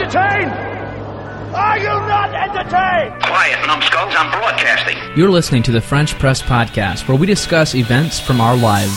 entertained? Are you not entertained? Quiet, numbskulls, I'm broadcasting. You're listening to the French Press Podcast, where we discuss events from our lives.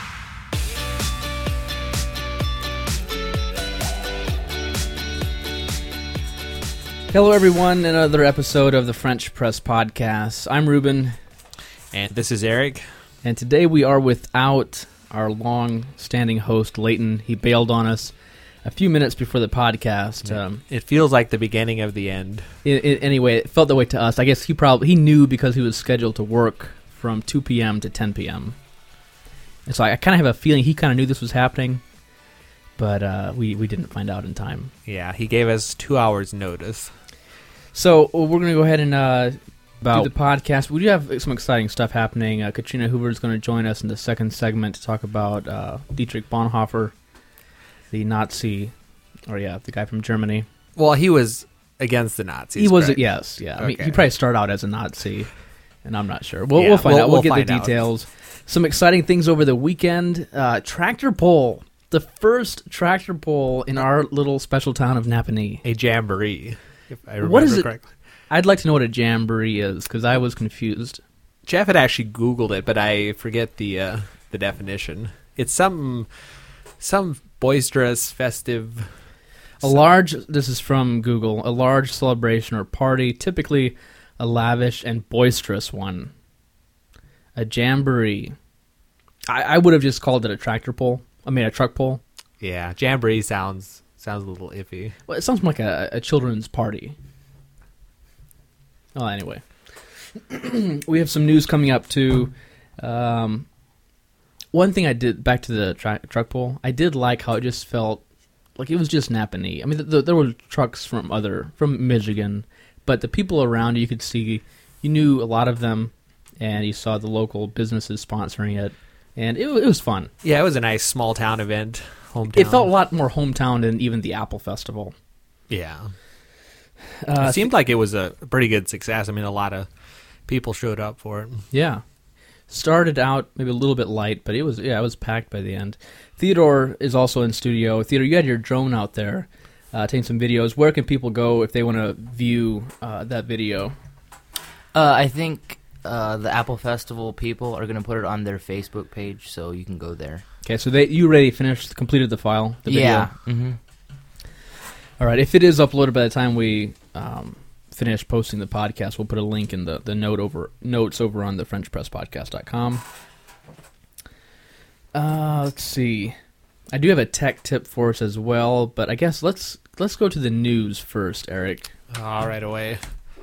Hello, everyone. Another episode of the French Press Podcast. I'm Ruben. And this is Eric. And today we are without our long-standing host, Leighton. He bailed on us a few minutes before the podcast. It feels like the beginning of the end. Anyway, it felt that way to us. I guess he knew because he was scheduled to work from 2 p.m. to 10 p.m. And so I kind of have a feeling he kind of knew this was happening, but we didn't find out in time. Yeah, he gave us 2 hours notice. So we're going to go ahead and do the podcast. We do have some exciting stuff happening. Katrina Hoover is going to join us in the second segment to talk about Dietrich Bonhoeffer, the Nazi, the guy from Germany. Well, he was against the Nazis. He was, correct? yes, yeah. Okay. I mean, he probably started out as a Nazi, and I'm not sure. We'll find out. We'll get the details. Some exciting things over the weekend. Tractor pull. The first tractor pull in our little special town of Napanee. A jamboree, if I remember what is it? correctly. I'd like to know what a jamboree is, because I was confused. Jeff had actually Googled it, but I forget the definition. It's some boisterous, festive... This is from Google, a large celebration or party, typically a lavish and boisterous one. A jamboree. I would have just called it a tractor pull. A truck pull. Yeah, jamboree sounds a little iffy. Well, it sounds more like a children's party. Oh, anyway. We have some news coming up, too. One thing I did, back to the truck pull, I did like how it just felt like it was just Napanee. I mean, there were trucks from Michigan, but the people around you could see, you knew a lot of them, and you saw the local businesses sponsoring it, and it was fun. Yeah, it was a nice small-town event, hometown. It felt a lot more hometown than even the Apple Festival. Yeah. It seemed like it was a pretty good success. I mean, a lot of people showed up for it. Yeah. Started out maybe a little bit light, but it was packed by the end. Theodore is also in studio. Theodore, you had your drone out there taking some videos. Where can people go if they want to view that video? I think the Apple Festival people are going to put it on their Facebook page, so you can go there. Okay, so you already completed the file? The video? Yeah. Mm-hmm. All right, if it is uploaded by the time we finish posting the podcast, we'll put a link in the notes over on the FrenchPressPodcast.com. Let's see. I do have a tech tip for us as well, but I guess let's go to the news first, Eric. All right, away.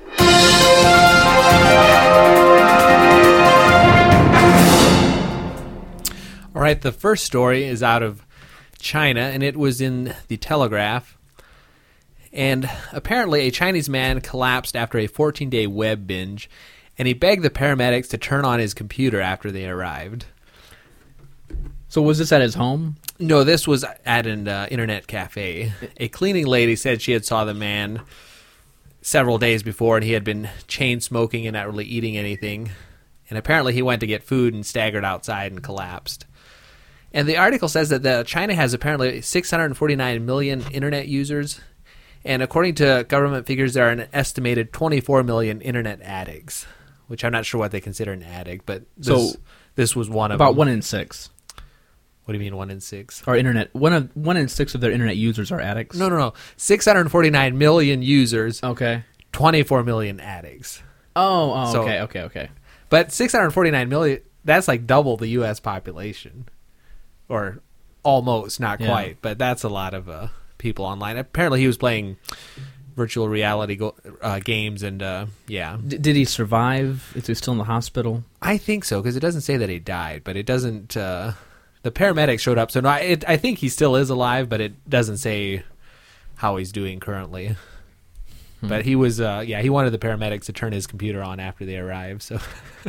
All right, the first story is out of China, and it was in the Telegraph. And apparently a Chinese man collapsed after a 14-day web binge, and he begged the paramedics to turn on his computer after they arrived. So was this at his home? No, this was at an internet cafe. A cleaning lady said she had saw the man several days before, and he had been chain smoking and not really eating anything. And apparently he went to get food and staggered outside and collapsed. And the article says that China has apparently 649 million internet users. And according to government figures, there are an estimated 24 million internet addicts, which I'm not sure what they consider an addict, but this was one of them. About 1 in 6. What do you mean 1 in 6? Or internet. 1 in 6 of their internet users are addicts? No. 649 million users. Okay. 24 million addicts. Oh, So- okay. But 649 million, that's like double the U.S. population. Or almost, not quite, but that's a lot of people online. Apparently he was playing virtual reality games and, yeah. Did he survive? Is he still in the hospital? I think so, because it doesn't say that he died, but it doesn't, the paramedics showed up, so no, I think he still is alive, but it doesn't say how he's doing currently. But he was, he wanted the paramedics to turn his computer on after they arrived, so...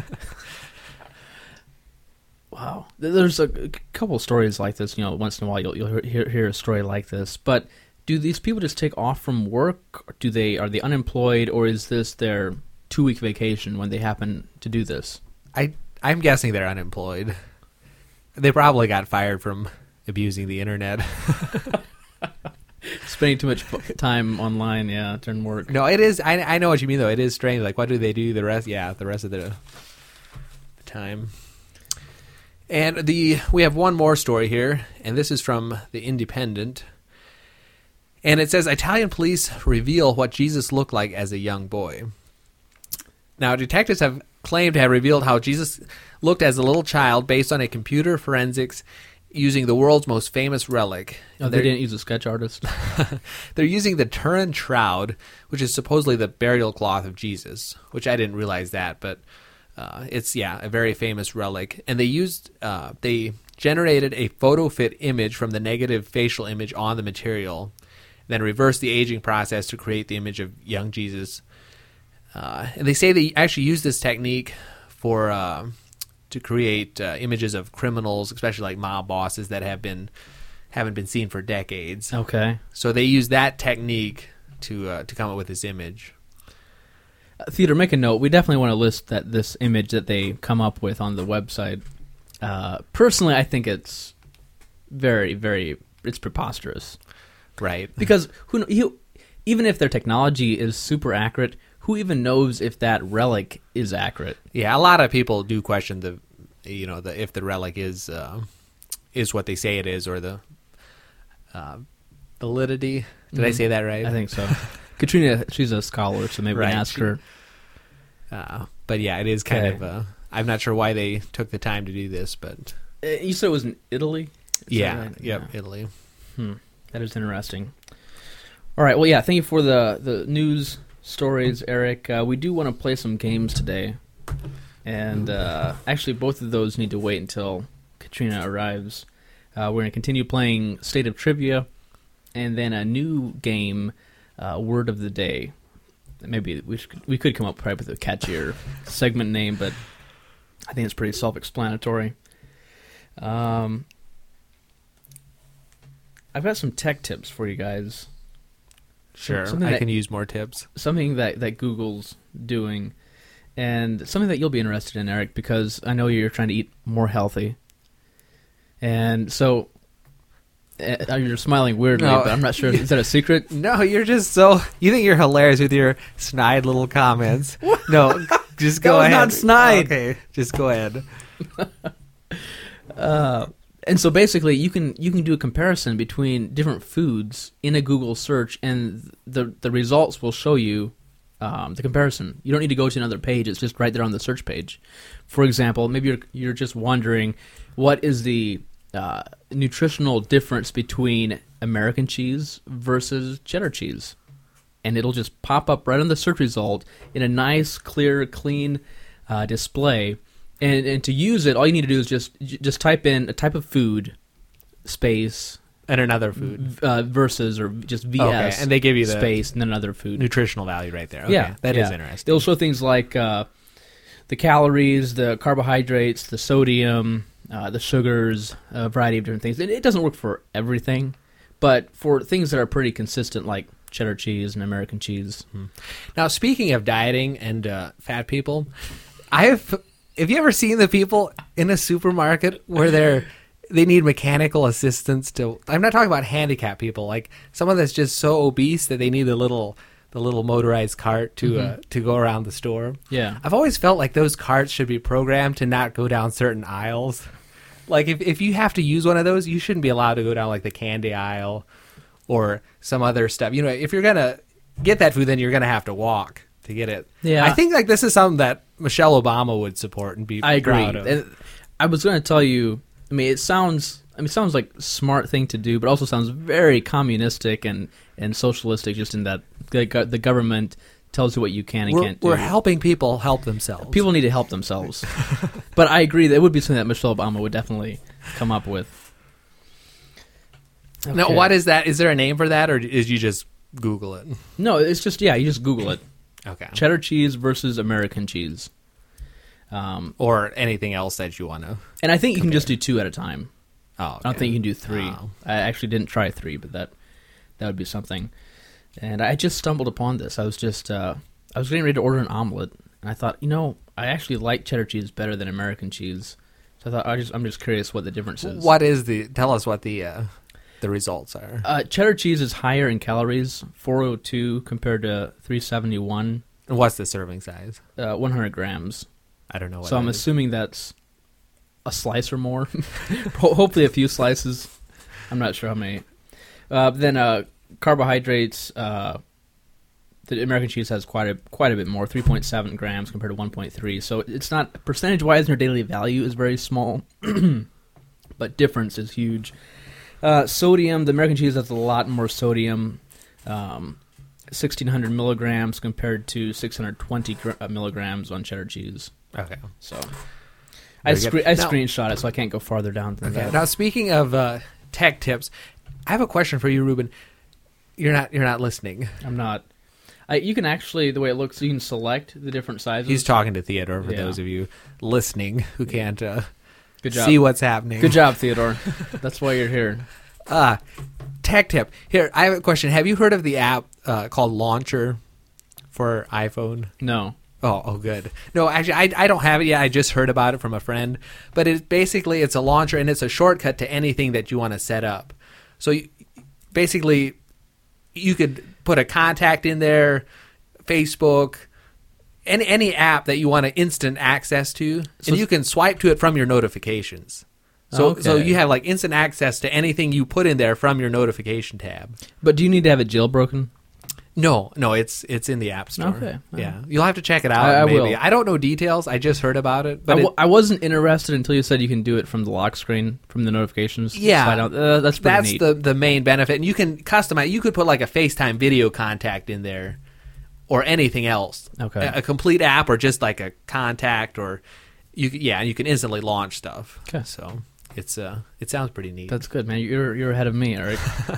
Wow. There's a couple of stories like this, once in a while you'll hear a story like this, but do these people just take off from work? Are they unemployed, or is this their 2-week vacation when they happen to do this? I'm guessing they're unemployed. They probably got fired from abusing the internet. spending too much time online, during work. No, it is. I know what you mean, though. It is strange. Like, what do they do the rest? Yeah, the rest of the time. And we have one more story here, and this is from The Independent. And it says, Italian police reveal what Jesus looked like as a young boy. Now, detectives have claimed to have revealed how Jesus looked as a little child based on a computer forensics using the world's most famous relic. Oh, they didn't use a sketch artist? They're using the Turin Shroud, which is supposedly the burial cloth of Jesus, which I didn't realize that, but it's, a very famous relic. And they generated a photo fit image from the negative facial image on the material, then reversed the aging process to create the image of young Jesus. And they say they actually use this technique to create images of criminals, especially like mob bosses that haven't been seen for decades. Okay. So they use that technique to come up with this image. Theodore, make a note. We definitely want to list this image that they come up with on the website. Personally, I think it's very, very, it's preposterous. Right. Because even if their technology is super accurate, who even knows if that relic is accurate? Yeah, a lot of people do question if the relic is what they say it is, or the validity. Did I say that right? I think so. Katrina, she's a scholar, so maybe we can ask her. But yeah, it is kind of. I'm not sure why they took the time to do this, but you said it was in Italy. Right? Italy. That is interesting. All right. Well, yeah. Thank you for the news stories, Eric. We do want to play some games today, and actually, both of those need to wait until Katrina arrives. We're going to continue playing State of Trivia, and then a new game, Word of the Day. Maybe we could come up probably with a catchier segment name, but I think it's pretty self-explanatory. I've got some tech tips for you guys. Sure, I can use more tips. Something that Google's doing, and something that you'll be interested in, Eric, because I know you're trying to eat more healthy. And so, you're smiling weirdly, but I'm not sure. Is that a secret? No, you're just so... You think you're hilarious with your snide little comments. No, just go ahead. That was not snide. Okay, just go ahead. And so basically, you can do a comparison between different foods in a Google search, and the results will show you the comparison. You don't need to go to another page; it's just right there on the search page. For example, maybe you're just wondering what is the nutritional difference between American cheese versus cheddar cheese, and it'll just pop up right on the search result in a nice, clear, clean display. And to use it, all you need to do is just type in a type of food, space, and another food versus, or just VS, okay. And they give you the space and then another food. Nutritional value right there. Okay. That is interesting. They'll show things like the calories, the carbohydrates, the sodium, the sugars, a variety of different things. It doesn't work for everything, but for things that are pretty consistent, like cheddar cheese and American cheese. Now, speaking of dieting and fat people, have you ever seen the people in a supermarket where they need mechanical assistance to... I'm not talking about handicapped people, like someone that's just so obese that they need the little motorized cart to go around the store. Yeah. I've always felt like those carts should be programmed to not go down certain aisles. Like if you have to use one of those, you shouldn't be allowed to go down like the candy aisle or some other stuff. You know, if you're going to get that food, then you're going to have to walk to get it. Yeah. I think like this is something that Michelle Obama would support and be proud of. And I was going to tell you, it sounds like a smart thing to do, but also sounds very communistic and socialistic, just in that the government tells you what you can and can't do. We're helping people help themselves. People need to help themselves. But I agree that it would be something that Michelle Obama would definitely come up with. Okay. Now, what is that? Is there a name for that, or is you just Google it? No, it's just, you just Google it. Okay. Cheddar cheese versus American cheese. Or anything else that you want to. And I think you can just do 2 at a time. Oh, okay. I don't think you can do 3. Oh. I actually didn't try 3, but that would be something. And I just stumbled upon this. I was getting ready to order an omelet, and I thought, I actually like cheddar cheese better than American cheese. So I thought I'm just curious what the difference is. Tell us what the the results are. Cheddar cheese is higher in calories, 402 compared to 371. And what's the serving size? 100 grams. I don't know what So I'm that is. assuming that's a slice or more. Hopefully a few slices. I'm not sure how many. Then carbohydrates, the American cheese has quite a bit more, 3.7 grams compared to 1.3. So it's not, percentage-wise, their daily value is very small, but difference is huge. Sodium, the American cheese has a lot more sodium, 1,600 milligrams compared to 620 milligrams on cheddar cheese. Okay. So I Very good. Now- screenshot it, so I can't go farther down than Okay. that. Now, speaking of tech tips, I have a question for you, Ruben. You're not listening. I'm not. You can actually, the way it looks, you can select the different sizes. He's talking to Theodore, for Yeah. those of you listening who can't Good job. see what's happening. Good job, Theodore. That's why you're here. Tech tip. Here, I have a question. Have you heard of the app called Launcher for iPhone? No. Oh, good. No, actually, I don't have it yet. I just heard about it from a friend. But it's a launcher, and it's a shortcut to anything that you want to set up. So basically, you could put a contact in there, Facebook, any app that you want to instant access to, and you can swipe to it from your notifications. So Okay. you have like instant access to anything you put in there from your notification tab. But do you need to have it jailbroken? No, it's in the App Store. Okay. Yeah, you'll have to check it out. I maybe. will. I don't know details. I just heard about it. But I wasn't interested until you said you can do it from the lock screen, from the notifications. Yeah. Slide out. That's pretty that's neat. the main benefit. And you can customize. You could put like a FaceTime video contact in there, or anything else. Okay. A complete app, or just like a contact, or you can instantly launch stuff. Okay. So it sounds pretty neat. That's good, man. You're ahead of me, Eric.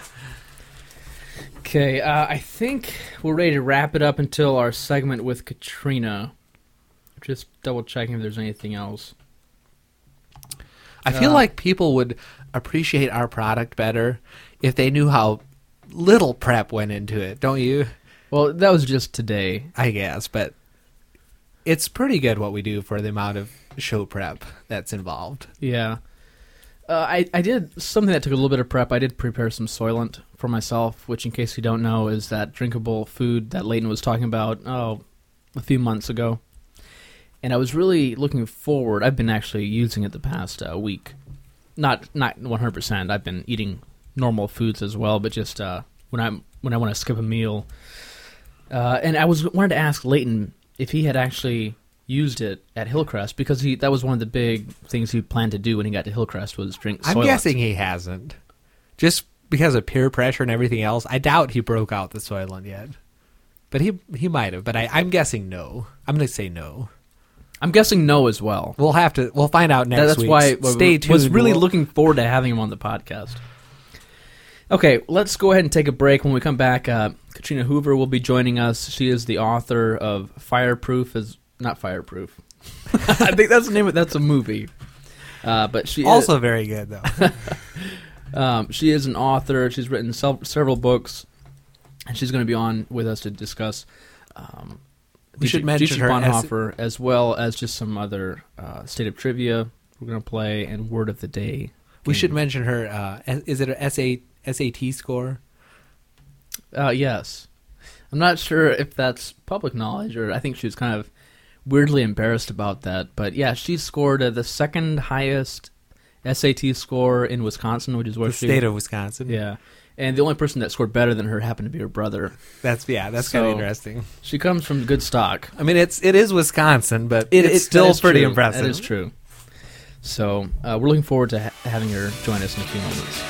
Okay, I think we're ready to wrap it up until our segment with Katrina. Just double checking if there's anything else. I feel like people would appreciate our product better if they knew how little prep went into it, don't you? Well, that was just today. I guess, but it's pretty good what we do for the amount of show prep that's involved. Yeah. I did something that took a little bit of prep. I did prepare some Soylent for myself, which, in case you don't know, is that drinkable food that Leighton was talking about a few months ago. And I was really looking forward. I've been actually using it the past week. Not 100%. I've been eating normal foods as well, but just when I want to skip a meal. And I wanted to ask Leighton if he had actually used it at Hillcrest, because that was one of the big things he planned to do when he got to Hillcrest was drink Soylent. I'm guessing he hasn't. Just because of peer pressure and everything else, I doubt he broke out the Soylent yet. But he might have, but I'm guessing no. I'm going to say no. I'm guessing no as well. We'll find out next That's week. why Stay tuned. was really looking forward to having him on the podcast. Okay, let's go ahead and take a break. When we come back, Katrina Hoover will be joining us. She is the author of Fireproof. Not Fireproof. I think that's the name of that's a movie. But she also very good though. she is an author. She's written several books, and she's going to be on with us to discuss. We should mention Dietrich her Bonhoeffer, as well as just some other State of Trivia we're going to play, and Word of the Day. We should mention her. Is it a SAT score? Yes. I'm not sure if that's public knowledge, or I think she was kind of weirdly embarrassed about that. But yeah, she scored the second highest SAT score in Wisconsin, which is where The state of Wisconsin. Yeah. And the only person that scored better than her happened to be her brother. That's kind of interesting. She comes from good stock. I mean, it is Wisconsin, but it's still pretty impressive. That is true. So we're looking forward to having her join us in a few moments.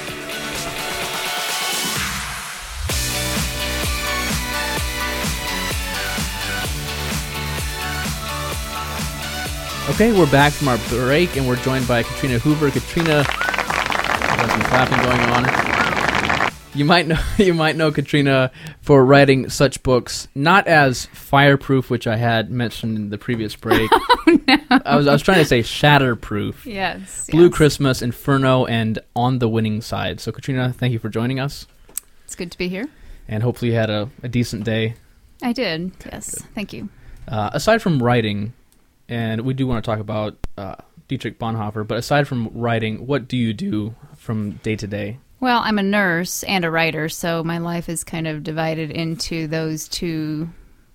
Okay, we're back from our break, and we're joined by Katrina Hoover. Katrina, there's some clapping going on. You might know Katrina for writing such books, not as Fireproof, which I had mentioned in the previous break. Oh, no. I was trying to say Shatterproof. Yes. Blue yes. Christmas, Inferno, and On the Winning Side. So, Katrina, thank you for joining us, It's good to be here. and hopefully you had a decent day. I did. Yes. Thank you. Aside from writing, and we do want to talk about Dietrich Bonhoeffer, but aside from writing, what do you do from day to day? Well, I'm a nurse and a writer, so my life is kind of divided into those two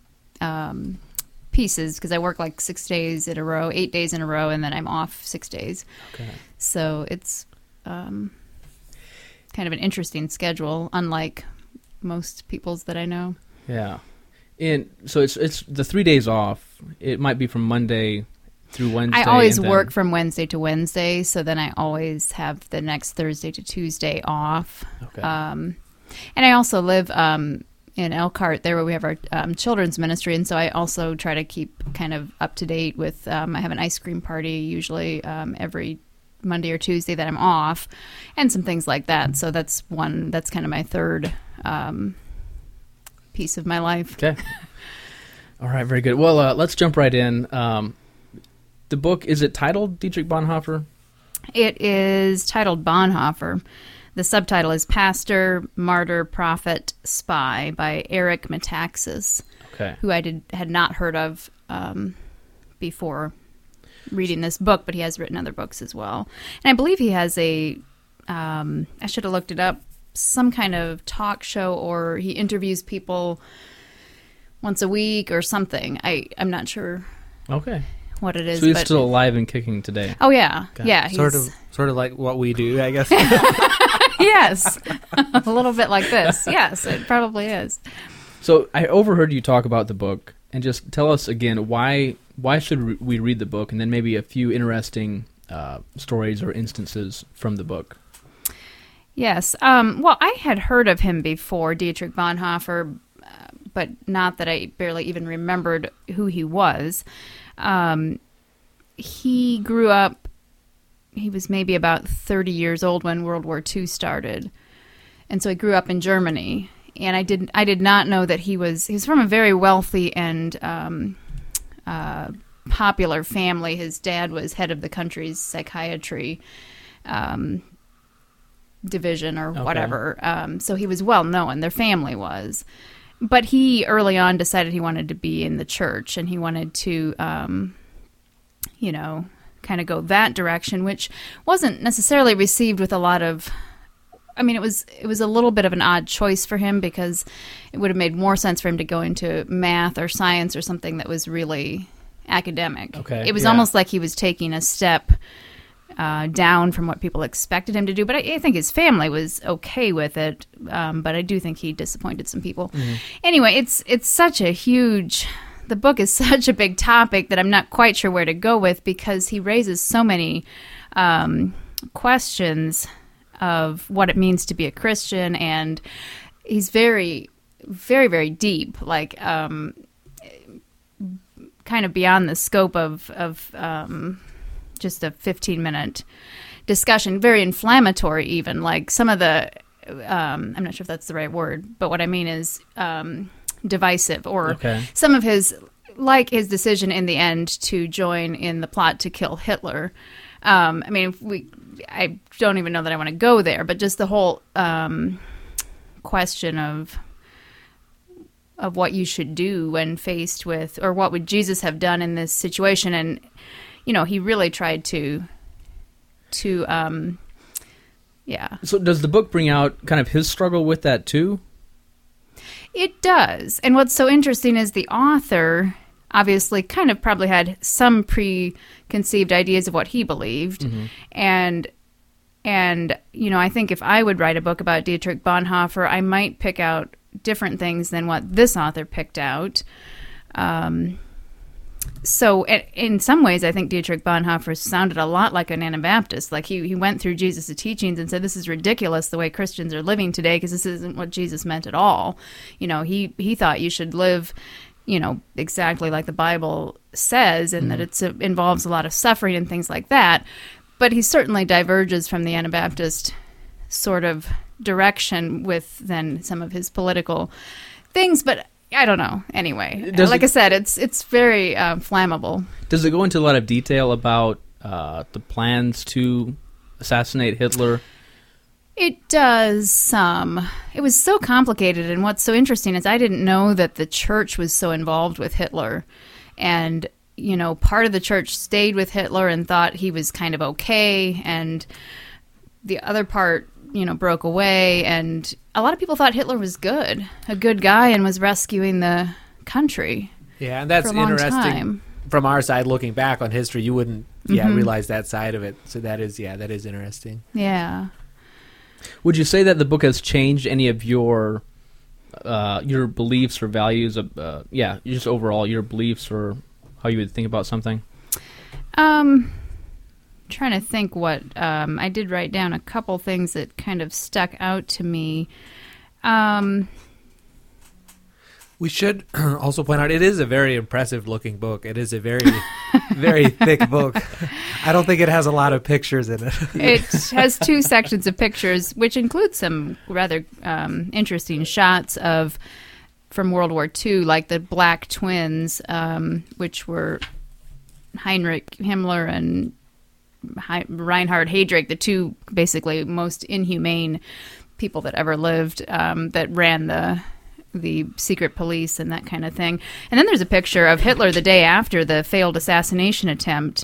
pieces because I work like 6 days in a row, 8 days in a row, and then I'm off 6 days. Okay. So it's kind of an interesting schedule, unlike most people's that I know. Yeah. And so it's the 3 days off. It might be from Monday through Wednesday. I always and then- work from Wednesday to Wednesday, so then I always have the next Thursday to Tuesday off. Okay. And I also live in Elkhart, there where we have our children's ministry, and so I also try to keep kind of up to date with. I have an ice cream party usually every Monday or Tuesday that I'm off, and some things like that. So that's kind of my third piece of my life. Okay. All right, very good. Well, let's jump right in. The book, is it titled Dietrich Bonhoeffer? It is titled Bonhoeffer. The subtitle is Pastor, Martyr, Prophet, Spy by Eric Metaxas, Okay. who I had not heard of before reading this book, but he has written other books as well. And I believe he has I should have looked it up, some kind of talk show, or he interviews people once a week or something. I'm not sure Okay. what it is. So he's but, still alive and kicking today. oh, yeah. Okay. Yeah. Sort of like what we do, I guess. Yes. A little bit like this. Yes, it probably is. So I overheard you talk about the book, and just tell us again why should we read the book, and then maybe a few interesting stories or instances from the book. Yes. Well, I had heard of him before, Dietrich Bonhoeffer, but not that I barely even remembered who he was. He grew up, he was maybe about 30 years old when World War II started. And so he grew up in Germany. And I did not know that he's from a very wealthy and popular family. His dad was head of the country's psychiatry division or whatever. So he was well known, their family was. But he early on decided he wanted to be in the church, and he wanted to, kind of go that direction, which wasn't necessarily received with a lot of. I mean, it was a little bit of an odd choice for him, because it would have made more sense for him to go into math or science or something that was really academic. Okay, It was yeah. almost like he was taking a step down from what people expected him to do. But I think his family was okay with it. But I do think he disappointed some people. Mm-hmm. Anyway, it's such a huge. The book is such a big topic that I'm not quite sure where to go with, because he raises so many questions of what it means to be a Christian, and he's very, very, very deep, like kind of beyond the scope of just a 15-minute discussion, very inflammatory even, like some of the, I'm not sure if that's the right word, but what I mean is divisive, or some of his, like his decision in the end to join in the plot to kill Hitler. I mean, I don't even know that I want to go there, but just the whole question of what you should do when faced with, or what would Jesus have done in this situation. And, he really tried to yeah. So does the book bring out kind of his struggle with that too? It does. And what's so interesting is the author obviously kind of probably had some preconceived ideas of what he believed. Mm-hmm. And I think if I would write a book about Dietrich Bonhoeffer, I might pick out different things than what this author picked out. So in some ways, I think Dietrich Bonhoeffer sounded a lot like an Anabaptist. Like he went through Jesus' teachings and said, this is ridiculous the way Christians are living today, because this isn't what Jesus meant at all. He thought you should live, exactly like the Bible says, and that it involves a lot of suffering and things like that. But he certainly diverges from the Anabaptist sort of direction with then some of his political things. But I don't know. Anyway, like I said, it's very flammable. Does it go into a lot of detail about the plans to assassinate Hitler? It does some. It was so complicated, and what's so interesting is I didn't know that the church was so involved with Hitler. And, part of the church stayed with Hitler and thought he was kind of okay, and the other part broke away, and a lot of people thought Hitler was a good guy, and was rescuing the country. Yeah, and that's for a long interesting. time. From our side, looking back on history, you wouldn't Mm-hmm. realize that side of it. So that is interesting. Yeah. Would you say that the book has changed any of your beliefs or values of just overall your beliefs or how you would think about something? Trying to think what I did write down a couple things that kind of stuck out to me. We should also point out it is a very impressive looking book. It is a very, very thick book. I don't think it has a lot of pictures in it. It has 2 sections of pictures, which include some rather interesting shots from World War II, like the Black Twins, which were Heinrich Himmler and Reinhard Heydrich, the 2 basically most inhumane people that ever lived, that ran the secret police and that kind of thing. And then there's a picture of Hitler the day after the failed assassination attempt,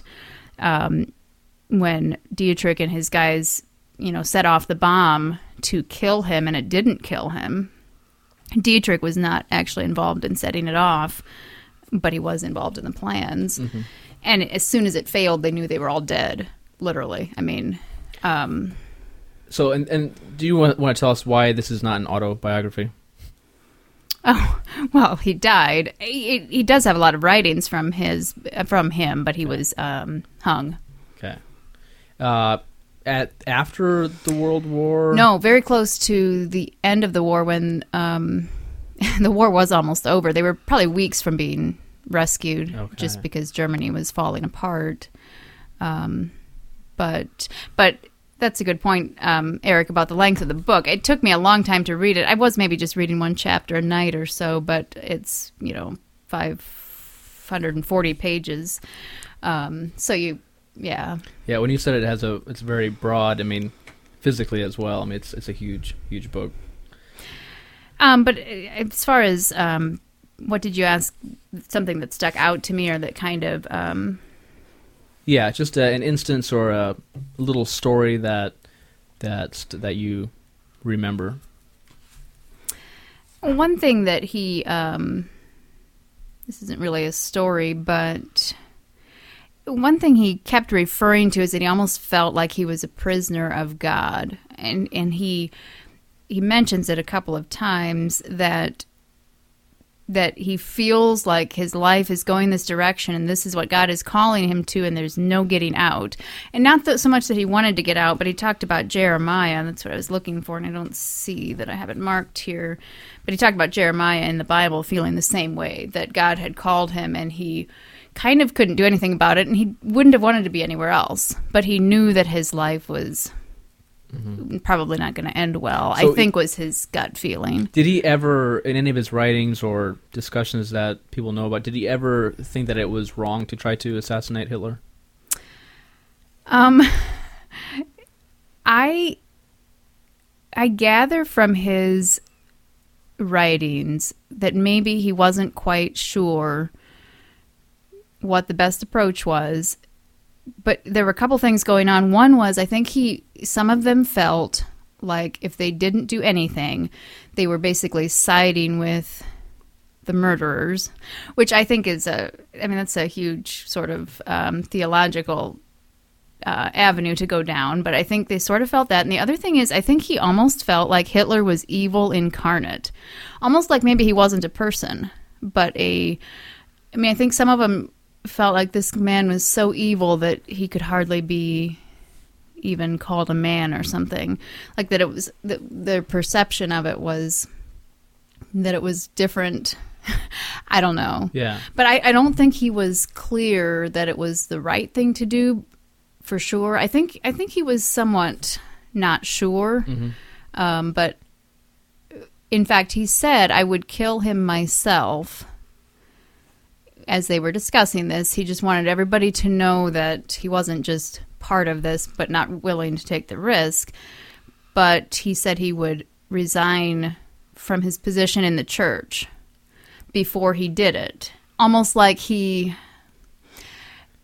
when Dietrich and his guys, set off the bomb to kill him, and it didn't kill him. Dietrich was not actually involved in setting it off, but he was involved in the plans. Mm-hmm. And as soon as it failed, they knew they were all dead, literally. I mean... So, and do you want to tell us why this is not an autobiography? Oh, well, he died. He does have a lot of writings from him, but he was hung. Okay. After the World War? No, very close to the end of the war, when the war was almost over. They were probably weeks from being rescued, just because Germany was falling apart. But that's a good point, Eric, about the length of the book. It took me a long time to read it. I was maybe just reading one chapter a night or so, but it's 540 pages. Yeah, when you said it's very broad. I mean, physically as well. I mean, it's a huge book. But as far as what did you ask? Something that stuck out to me, or that kind of just an instance or a little story that you remember. One thing that he this isn't really a story, but one thing he kept referring to is that he almost felt like he was a prisoner of God, and he mentions it a couple of times that he feels like his life is going this direction, and this is what God is calling him to, and there's no getting out. And not so much that he wanted to get out, but he talked about Jeremiah. That's what I was looking for, and I don't see that I have it marked here. But he talked about Jeremiah in the Bible feeling the same way, that God had called him, and he kind of couldn't do anything about it, and he wouldn't have wanted to be anywhere else. But he knew that his life was probably not going to end well, so I think was his gut feeling. Did he ever, in any of his writings or discussions that people know about, did he ever think that it was wrong to try to assassinate Hitler? I gather from his writings that maybe he wasn't quite sure what the best approach was. But there were a couple things going on. One was, I think some of them felt like if they didn't do anything, they were basically siding with the murderers, which I think is that's a huge sort of theological avenue to go down. But I think they sort of felt that. And the other thing is, I think he almost felt like Hitler was evil incarnate, almost like maybe he wasn't a person, but I think some of them felt like this man was so evil that he could hardly be even called a man or something. Like that it was, their perception of it was that it was different. I don't know. Yeah. But I don't think he was clear that it was the right thing to do, for sure. I think he was somewhat not sure. Mm-hmm. But in fact, he said, I would kill him myself. As they were discussing this, he just wanted everybody to know that he wasn't just part of this, but not willing to take the risk. But he said he would resign from his position in the church before he did it. Almost like he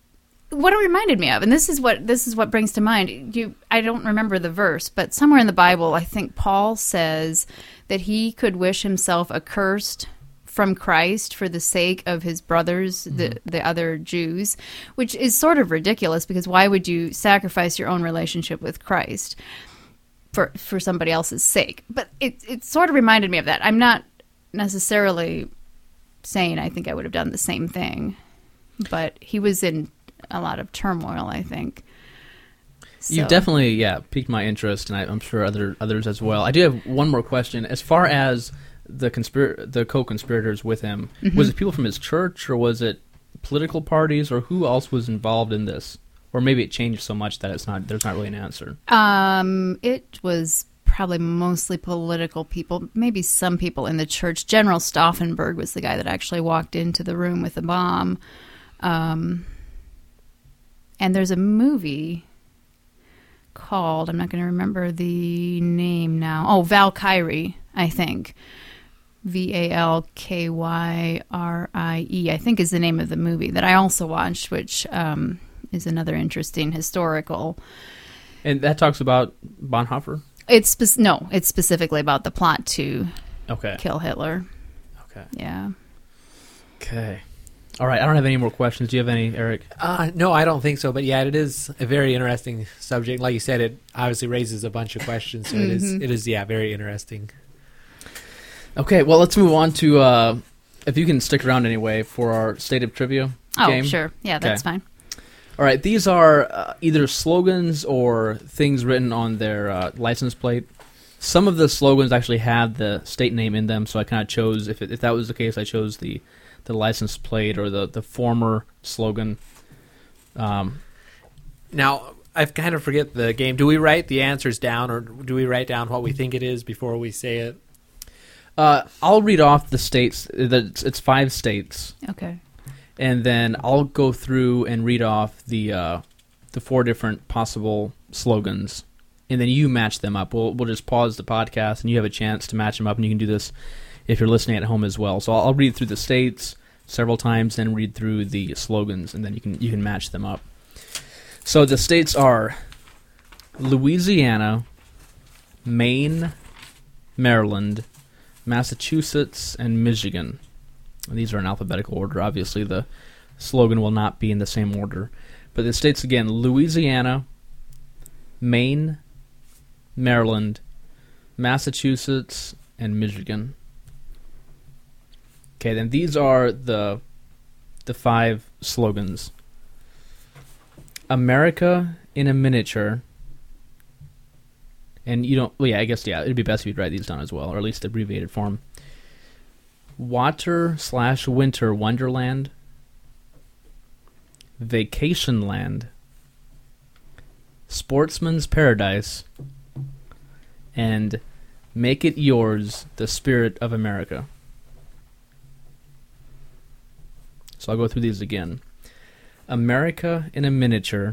what it reminded me of, and this is what brings to mind. I don't remember the verse, but somewhere in the Bible, I think Paul says that he could wish himself accursed from Christ for the sake of his brothers, the other Jews, which is sort of ridiculous, because why would you sacrifice your own relationship with Christ for somebody else's sake? But it sort of reminded me of that. I'm not necessarily saying I think I would have done the same thing, but he was in a lot of turmoil, I think. So. You definitely, piqued my interest, and I'm sure others as well. I do have one more question. As far as the co-conspirators with him, was it people from his church, or was it political parties, or who else was involved in this? Or maybe it changed so much that there's not really an answer. It was probably mostly political people, maybe some people in the church. General Stauffenberg was the guy that actually walked into the room with the bomb. And there's a movie called, I'm not going to remember the name now. Oh, Valkyrie, I think. Valkyrie, I think is the name of the movie that I also watched, which is another interesting historical. And that talks about Bonhoeffer? It's specifically about the plot to kill Hitler. Okay. Yeah. Okay. All right. I don't have any more questions. Do you have any, Eric? No, I don't think so. But yeah, it is a very interesting subject. Like you said, it obviously raises a bunch of questions. So it is very interesting. Okay. Well, let's move on to, if you can stick around anyway, for our State of Trivia game. Oh, sure. Yeah, that's fine. All right. These are either slogans or things written on their license plate. Some of the slogans actually have the state name in them, so I kind of chose, if that was the case, I chose the license plate or the former slogan. Now, I kind of forget the game. Do we write the answers down, or do we write down what we think it is before we say it? I'll read off the states. It's 5 states. Okay. And then I'll go through and read off the 4 different possible slogans, and then you match them up. We'll just pause the podcast, and you have a chance to match them up, and you can do this if you're listening at home as well. So I'll read through the states several times, then read through the slogans, and then you can match them up. So the states are Louisiana, Maine, Maryland, Massachusetts, and Michigan. These are in alphabetical order. Obviously, the slogan will not be in the same order. But the states, again, Louisiana, Maine, Maryland, Massachusetts, and Michigan. Okay, then these are the 5 slogans. America in a miniature. And you don't... Well, yeah, I guess, it'd be best if you'd write these down as well, or at least abbreviated form. Water/Winter Wonderland. Vacation Land. Sportsman's Paradise. And Make It Yours, the Spirit of America. So I'll go through these again. America in a miniature.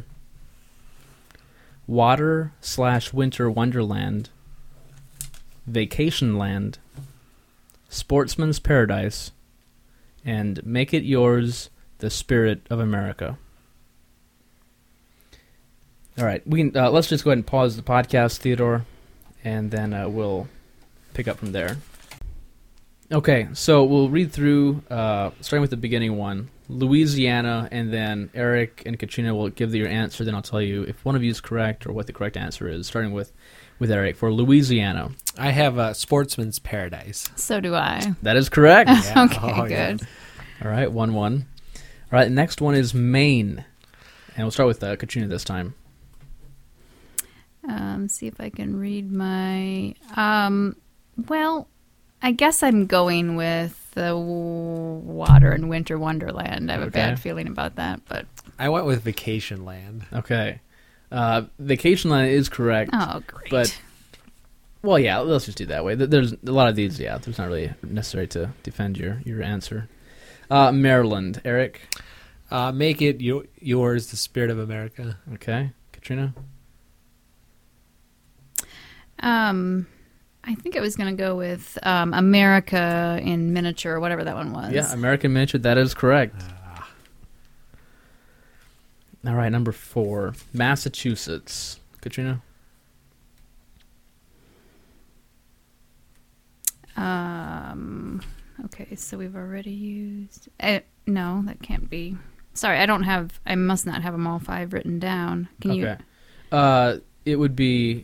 Water/Winter Wonderland. Vacation Land. Sportsman's Paradise. And Make It Yours, the Spirit of America. All right, we can, let's just go ahead and pause the podcast, Theodore, and then we'll pick up from there. Okay, so we'll read through, starting with the beginning one, Louisiana, and then Eric and Katrina will give your answer, then I'll tell you if one of you is correct or what the correct answer is, starting with Eric. For Louisiana. I have Sportsman's Paradise. So do I. That is correct. Yeah. Okay, good. Yeah. All right, 1-1. All right, the next one is Maine. And we'll start with Katrina this time. See if I can read my... well, I guess I'm going with the Water and Winter Wonderland. I have a bad feeling about that, but... I went with Vacation Land. Okay. Vacation Land is correct. Oh, great. But, well, yeah, let's just do it that way. There's a lot of these, there's not really necessary to defend your answer. Maryland. Eric? Make It Yours, the Spirit of America. Okay. Katrina? I think I was going to go with America in Miniature, or whatever that one was. Yeah, American Miniature, that is correct. All right, number 4, Massachusetts. Katrina? Okay, so we've already used... no, that can't be. Sorry, I must not have them all 5 written down. Can you... It would be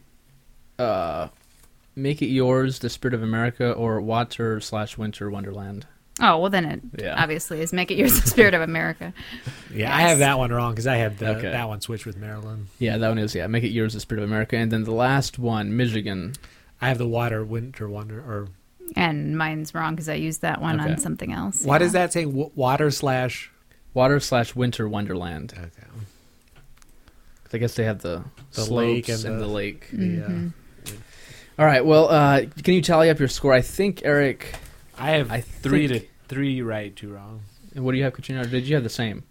Make It Yours, The Spirit of America, or Water/Winter Wonderland. Oh, well then it obviously is Make It Yours, The Spirit of America. Yeah, I have that one wrong because I have Okay. that one switched with Maryland. Yeah, that one is, Make It Yours, The Spirit of America. And then the last one, Michigan. I have the Water, Winter, Wonder, or... And mine's wrong because I used that one Okay. on something else. What yeah. is that saying? Water/... Water/Winter Wonderland. Okay. 'Cause I guess they have the The slopes lake and and the the- lake. Mm-hmm. All right, well, can you tally up your score? I think, Eric, I have I 3 right, 2 wrong. what do you have, Katrina? Or did you have the same?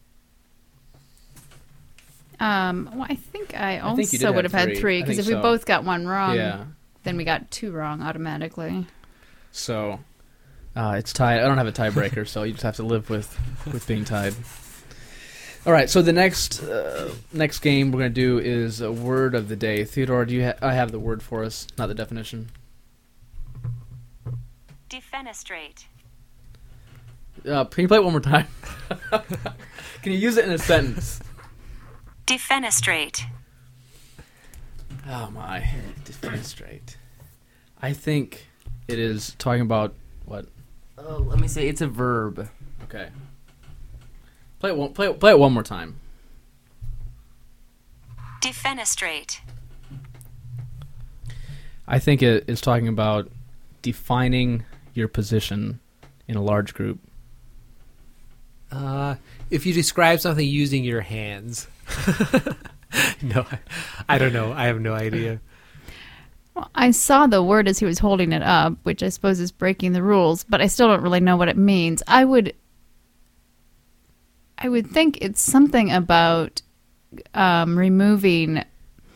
Well, I think I I think you did also would have have had 3. 3 I because think if we so. both got one wrong, Yeah. then we got 2 wrong automatically. So it's tied. I don't have a tiebreaker, so you just have to live with being tied. All right, so the next game we're going to do is a word of the day. Theodore, do you I have the word for us, not the definition. Defenestrate. Can you play it one more time? Can you use it in a sentence? Defenestrate. Oh my, defenestrate. I think it is talking about what? Let me say it's a verb. Okay. Play it one more time. Defenestrate. I think it is talking about defining your position in a large group. If you describe something using your hands. No, I don't know. I have no idea. Well, I saw the word as he was holding it up, which I suppose is breaking the rules, but I still don't really know what it means. I would think it's something about removing.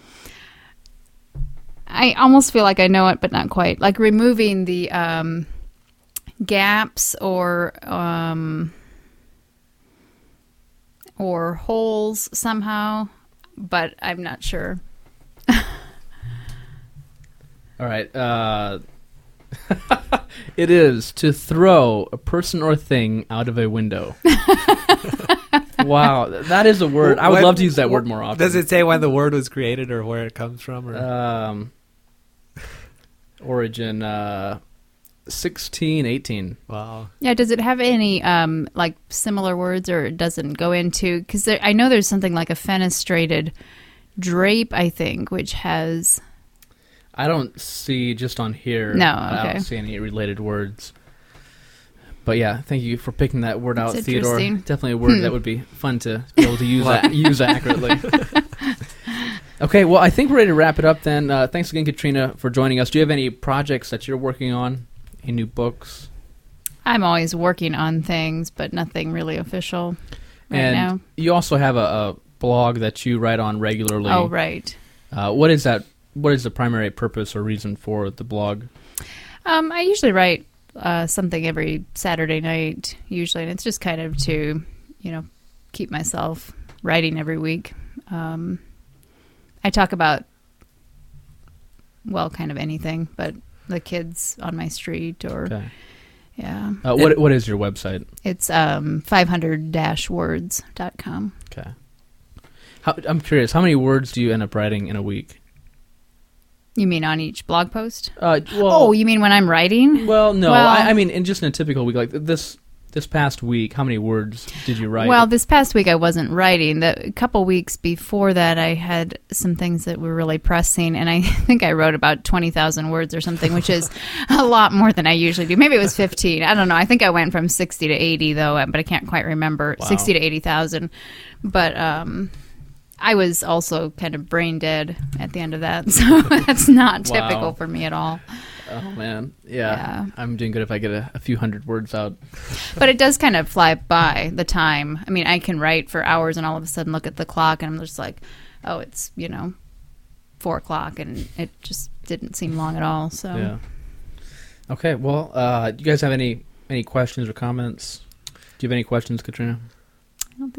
I almost feel like I know it, but not quite. Like removing the gaps or holes somehow, but I'm not sure. All right. It is to throw a person or thing out of a window. Wow, that is a word. I would love to use that word more often. Does it say when the word was created or where it comes from? Or? Origin 1618. Wow. Yeah, does it have any like similar words, or it doesn't go into? Because I know there's something like a fenestrated drape, I think, which has. I don't see just on here. No, I okay. don't see any related words. But yeah, thank you for picking that word out, That's Theodore. interesting. Definitely a word that would be fun to be able to use accurately. Okay, well, I think we're ready to wrap it up then. Thanks again, Katrina, for joining us. Do you have any projects that you're working on? Any new books? I'm always working on things, but nothing really official right And now. you also have a blog that you write on regularly. Oh, right. What is that? What is the primary purpose or reason for the blog? I usually write something every Saturday night, usually, and it's just kind of to, keep myself writing every week. I talk about, well, kind of anything, but the kids on my street or, Okay. yeah. What is your website? It's 500-words.com. Okay. I'm curious, how many words do you end up writing in a week? You mean on each blog post? Well, you mean when I'm writing? well, no. Well- I mean, in just in a typical week, like this past week, how many words did you write? Well, this past week I wasn't writing. A couple weeks before that, I had some things that were really pressing, and I think I wrote about 20,000 words or something, which is a lot more than I usually do. Maybe it was 15. I don't know. I think I went from 60 to 80, though, but I can't quite remember. Wow. 60 to 80,000. But I was also kind of brain dead at the end of that, so that's not Wow. typical for me at all. Oh man, yeah. Yeah. I'm doing good if I get a few hundred words out. But it does kind of fly by the time. I mean, I can write for hours and all of a sudden look at the clock and I'm just like, oh, it's, 4 o'clock, and it just didn't seem long at all. So Yeah. Okay. Well, do you guys have any questions or comments? Do you have any questions, Katrina? I don't think so.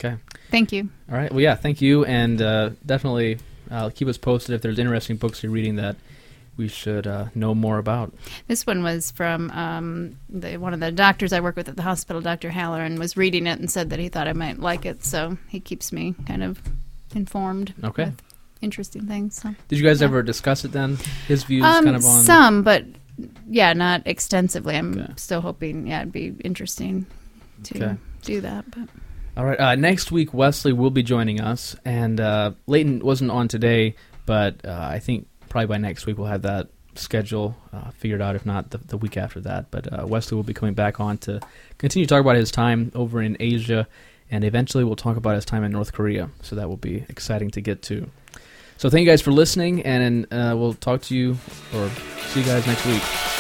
Okay. Thank you. All right. Well, yeah, thank you, and definitely keep us posted if there's interesting books you're reading that we should know more about. This one was from one of the doctors I work with at the hospital, Dr. Halloran, was reading it and said that he thought I might like it, so he keeps me kind of informed. Okay. With interesting things. So. Did you guys ever discuss it then? His views kind of on... Some, but yeah, not extensively. I'm Okay. still hoping, it'd be interesting to do that. But All right. Next week, Wesley will be joining us, and Leighton wasn't on today, but I think probably by next week we'll have that schedule figured out, if not the week after that. But Wesley will be coming back on to continue to talk about his time over in Asia, and eventually we'll talk about his time in North Korea. So that will be exciting to get to. So thank you guys for listening, and we'll talk to you or see you guys next week.